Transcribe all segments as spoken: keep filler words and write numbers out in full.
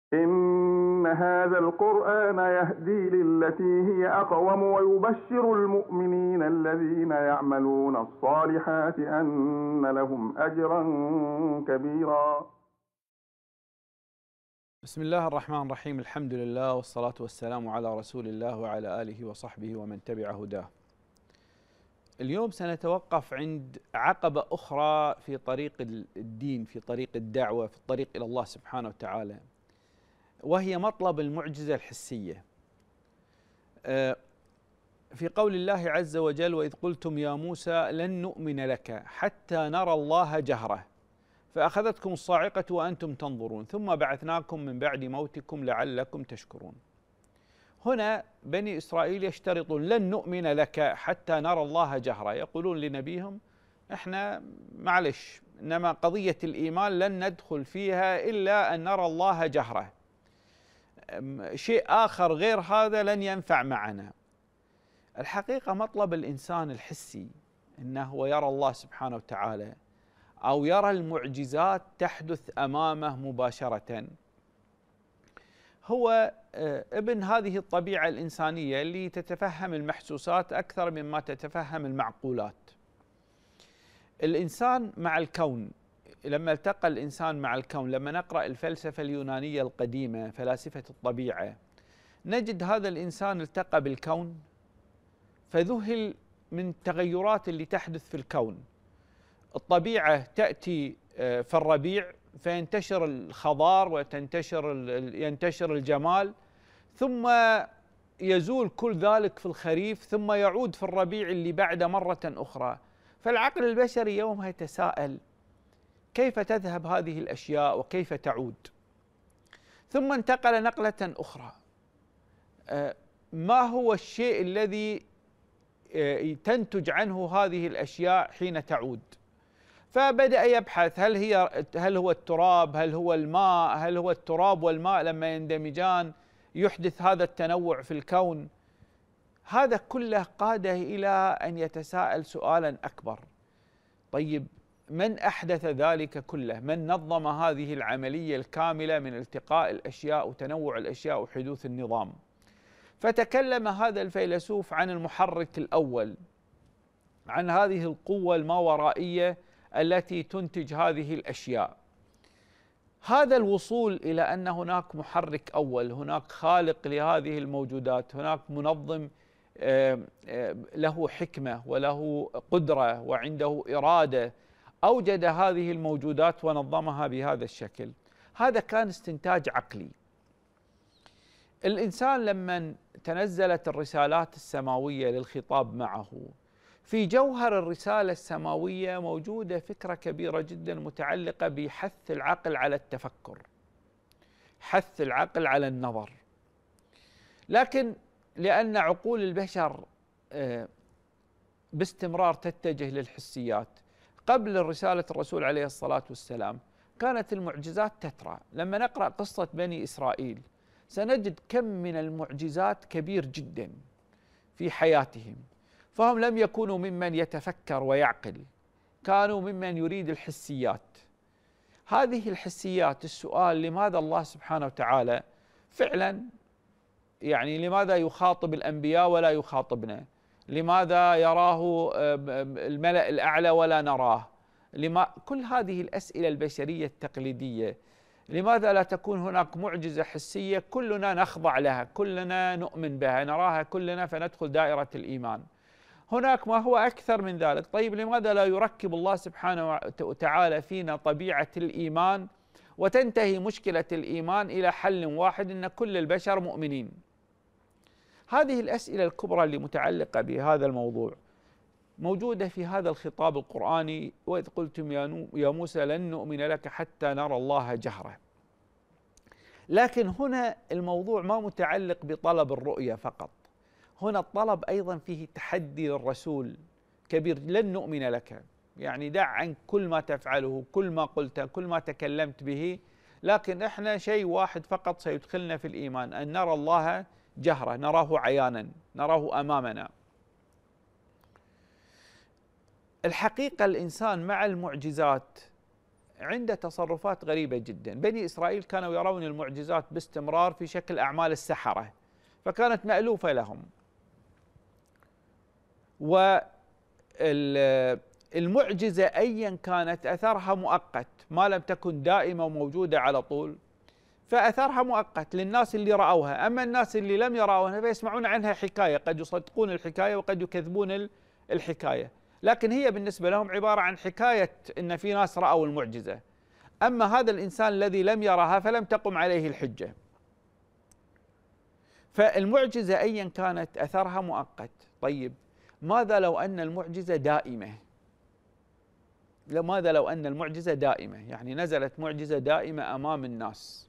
إن هذا القرآن يهدي للتي هي أقوم ويبشر المؤمنين الذين يعملون الصالحات أن لهم أجرا كبيرا. بسم الله الرحمن الرحيم. الحمد لله والصلاة والسلام على رسول الله وعلى آله وصحبه ومن تبع هداه. اليوم سنتوقف عند عقبة أخرى في طريق الدين، في طريق الدعوة، في الطريق إلى الله سبحانه وتعالى، وهي مطلب المعجزة الحسية. في قول الله عز وجل: وإذ قلتم يا موسى لن نؤمن لك حتى نرى الله جهرة فأخذتكم الصاعقة وأنتم تنظرون ثم بعثناكم من بعد موتكم لعلكم تشكرون. هنا بني إسرائيل يشترطون: لن نؤمن لك حتى نرى الله جهرة. يقولون لنبيهم: احنا معلش، إنما قضية الإيمان لن ندخل فيها إلا أن نرى الله جهرة، شيء آخر غير هذا لن ينفع معنا. الحقيقة مطلب الإنسان الحسي أنه يرى الله سبحانه وتعالى أو يرى المعجزات تحدث أمامه مباشرة، هو ابن هذه الطبيعة الإنسانية اللي تتفهم المحسوسات أكثر مما تتفهم المعقولات. الإنسان مع الكون، لما التقى الإنسان مع الكون، لما نقرأ الفلسفة اليونانية القديمة، فلاسفة الطبيعة، نجد هذا الإنسان التقى بالكون فذهل من التغيرات اللي تحدث في الكون. الطبيعة تأتي في الربيع فينتشر الخضار وتنتشر ينتشر الجمال، ثم يزول كل ذلك في الخريف، ثم يعود في الربيع اللي بعده مرة أخرى. فالعقل البشري يومها يتساءل: كيف تذهب هذه الأشياء وكيف تعود؟ ثم انتقل نقلة أخرى: ما هو الشيء الذي تنتج عنه هذه الأشياء حين تعود؟ فبدأ يبحث: هل هي هل هو التراب؟ هل هو الماء؟ هل هو التراب والماء لما يندمجان يحدث هذا التنوع في الكون؟ هذا كله قاده إلى أن يتساءل سؤالا أكبر: طيب، من أحدث ذلك كله؟ من نظم هذه العملية الكاملة من التقاء الأشياء وتنوع الأشياء وحدوث النظام؟ فتكلم هذا الفيلسوف عن المحرك الأول، عن هذه القوة الماورائية التي تنتج هذه الأشياء. هذا الوصول إلى أن هناك محرك أول، هناك خالق لهذه الموجودات، هناك منظم له حكمة وله قدرة وعنده إرادة، أوجد هذه الموجودات ونظمها بهذا الشكل. هذا كان استنتاج عقلي. الإنسان لما تنزلت الرسالات السماوية للخطاب معه، في جوهر الرسالة السماوية موجودة فكرة كبيرة جدا متعلقة بحث العقل على التفكر، حث العقل على النظر. لكن لأن عقول البشر باستمرار تتجه للحسيات، قبل رسالة الرسول عليه الصلاة والسلام كانت المعجزات تترى. لما نقرأ قصة بني إسرائيل سنجد كم من المعجزات كبير جدا في حياتهم، فهم لم يكونوا ممن يتفكر ويعقل، كانوا ممن يريد الحسيات. هذه الحسيات، السؤال: لماذا الله سبحانه وتعالى فعلا، يعني لماذا يخاطب الأنبياء ولا يخاطبنا؟ لماذا يراه الملأ الأعلى ولا نراه؟ لما كل هذه الأسئلة البشرية التقليدية. لماذا لا تكون هناك معجزة حسية كلنا نخضع لها، كلنا نؤمن بها، نراها كلنا فندخل دائرة الإيمان؟ هناك ما هو أكثر من ذلك. طيب، لماذا لا يركب الله سبحانه وتعالى فينا طبيعة الإيمان وتنتهي مشكلة الإيمان إلى حل واحد، إن كل البشر مؤمنين؟ هذه الأسئلة الكبرى اللي متعلقة بهذا الموضوع موجودة في هذا الخطاب القرآني: وإذ قلتم يا موسى لن نؤمن لك حتى نرى الله جهرة. لكن هنا الموضوع ما متعلق بطلب الرؤية فقط، هنا الطلب أيضا فيه تحدي للرسول كبير: لن نؤمن لك، يعني دع عنك كل ما تفعله، كل ما قلته، كل ما تكلمت به، لكن احنا شيء واحد فقط سيدخلنا في الإيمان: أن نرى الله جهرة، نراه عيانا، نراه أمامنا. الحقيقة الإنسان مع المعجزات عنده تصرفات غريبة جدا. بني إسرائيل كانوا يرون المعجزات باستمرار في شكل أعمال السحرة، فكانت مألوفة لهم. والمعجزة أيا كانت أثرها مؤقت، ما لم تكن دائمة وموجودة على طول، فأثرها مؤقت للناس اللي رأوها. أما الناس اللي لم يرونها فيسمعون عنها حكاية، قد يصدقون الحكاية وقد يكذبون الحكاية، لكن هي بالنسبة لهم عبارة عن حكاية إن في ناس رأوا المعجزة. أما هذا الإنسان الذي لم يرها فلم تقم عليه الحجة. فالمعجزة أيا كانت أثرها مؤقت. طيب ماذا لو أن المعجزة دائمة؟ ماذا لو أن المعجزة دائمة، يعني نزلت معجزة دائمة أمام الناس؟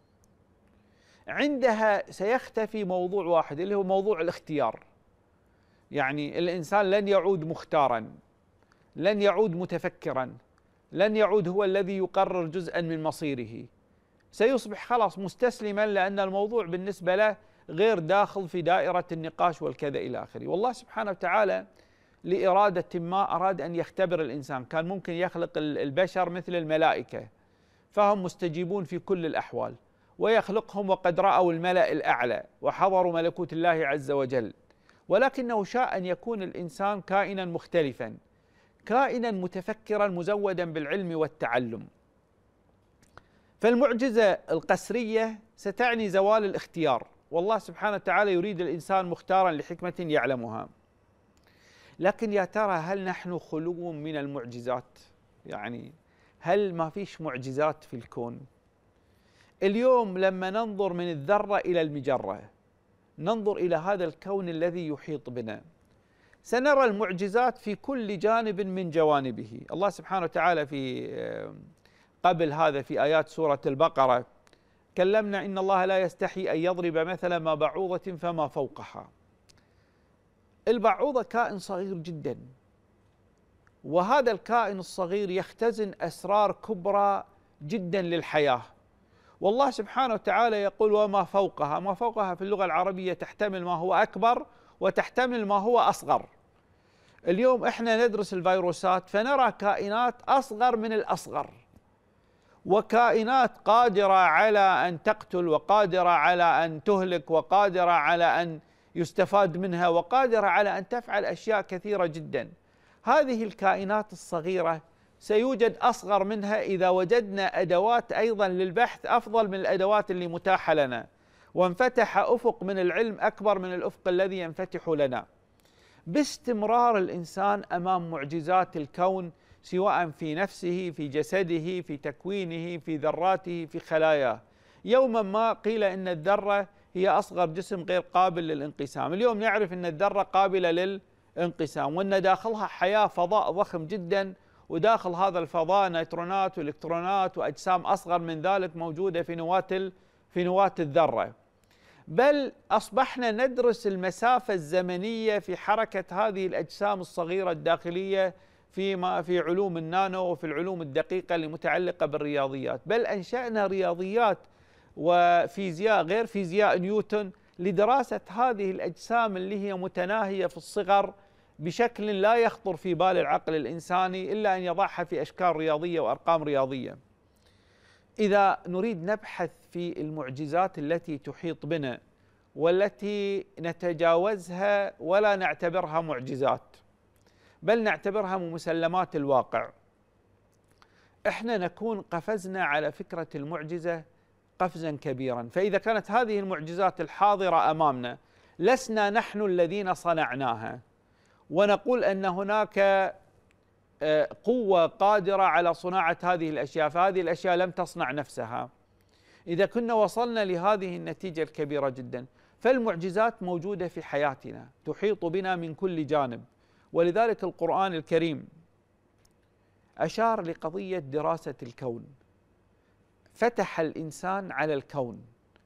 عندها سيختفي موضوع واحد اللي هو موضوع الاختيار. يعني الإنسان لن يعود مختارا، لن يعود متفكرا، لن يعود هو الذي يقرر جزءا من مصيره، سيصبح خلاص مستسلما، لأن الموضوع بالنسبة له غير داخل في دائرة النقاش والكذا إلى آخره. والله سبحانه وتعالى لإرادة ما أراد أن يختبر الإنسان. كان ممكن يخلق البشر مثل الملائكة فهم مستجيبون في كل الأحوال، ويخلقهم وقد رأوا الملأ الأعلى وحضروا ملكوت الله عز وجل، ولكنه شاء أن يكون الإنسان كائنا مختلفا، كائنا متفكرا مزودا بالعلم والتعلم. فالمعجزة القسرية ستعني زوال الاختيار، والله سبحانه وتعالى يريد الإنسان مختارا لحكمة يعلمها. لكن يا ترى هل نحن خلو من المعجزات؟ يعني هل ما فيش معجزات في الكون؟ اليوم لما ننظر من الذرة إلى المجرة، ننظر إلى هذا الكون الذي يحيط بنا، سنرى المعجزات في كل جانب من جوانبه. الله سبحانه وتعالى في قبل هذا في آيات سورة البقرة كلمنا إن الله لا يستحي أن يضرب مثلا ما بعوضة فما فوقها. البعوضة كائن صغير جدا، وهذا الكائن الصغير يختزن أسرار كبرى جدا للحياة. والله سبحانه وتعالى يقول وما فوقها. ما فوقها في اللغة العربية تحتمل ما هو أكبر وتحتمل ما هو أصغر. اليوم إحنا ندرس الفيروسات فنرى كائنات أصغر من الأصغر، وكائنات قادرة على أن تقتل، وقادرة على أن تهلك، وقادرة على أن يستفاد منها، وقادرة على أن تفعل أشياء كثيرة جدا. هذه الكائنات الصغيرة سيوجد أصغر منها إذا وجدنا أدوات أيضا للبحث أفضل من الأدوات اللي متاحة لنا، وانفتح أفق من العلم أكبر من الأفق الذي ينفتح لنا. باستمرار الإنسان أمام معجزات الكون، سواء في نفسه، في جسده، في تكوينه، في ذراته، في خلاياه. يوما ما قيل إن الذرة هي أصغر جسم غير قابل للانقسام، اليوم نعرف أن الذرة قابلة للانقسام، وأن داخلها حياة فضاء ضخم جدا، وداخل هذا الفضاء نيترونات والإلكترونات وأجسام أصغر من ذلك موجودة في نواة في نواة الذرة. بل أصبحنا ندرس المسافة الزمنية في حركة هذه الأجسام الصغيرة الداخلية فيما في علوم النانو وفي العلوم الدقيقة المتعلقة بالرياضيات. بل أنشأنا رياضيات وفيزياء غير فيزياء نيوتن لدراسة هذه الأجسام اللي هي متناهية في الصغر بشكل لا يخطر في بال العقل الإنساني إلا أن يضعها في أشكال رياضية وأرقام رياضية. إذا نريد نبحث في المعجزات التي تحيط بنا والتي نتجاوزها ولا نعتبرها معجزات بل نعتبرها مسلمات الواقع، احنا نكون قفزنا على فكرة المعجزة قفزا كبيرا. فإذا كانت هذه المعجزات الحاضرة أمامنا لسنا نحن الذين صنعناها، ونقول أن هناك قوة قادرة على صناعة هذه الأشياء، فهذه الأشياء لم تصنع نفسها. إذا كنا وصلنا لهذه النتيجة الكبيرة جدا، فالمعجزات موجودة في حياتنا تحيط بنا من كل جانب. ولذلك القرآن الكريم أشار لقضية دراسة الكون، فتح الإنسان على الكون،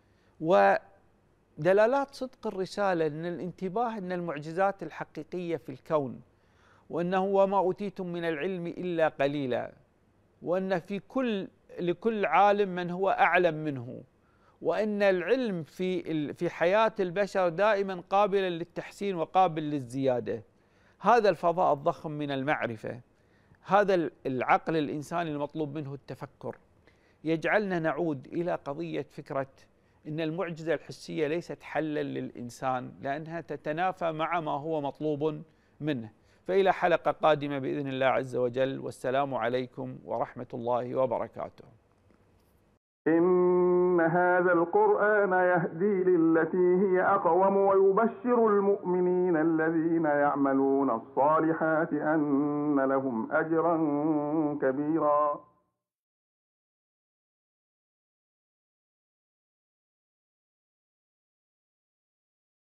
ودلالات صدق الرسالة أن الانتباه أن المعجزات الحقيقية في الكون، وأنه وما أوتيتم من العلم إلا قليلا، وأن في كل لكل عالم من هو أعلم منه، وأن العلم في في حياة البشر دائما قابلا للتحسين وقابل للزيادة. هذا الفضاء الضخم من المعرفة هذا العقل الإنساني المطلوب منه التفكر يجعلنا نعود إلى قضية فكرة إن المعجزة الحسية ليست حلا للإنسان، لأنها تتنافى مع ما هو مطلوب منه. فإلى حلقة قادمة بإذن الله عز وجل، والسلام عليكم ورحمة الله وبركاته. إن هذا القرآن يهدي للتي هي أقوم ويبشر المؤمنين الذين يعملون الصالحات أن لهم أجرا كبيرا.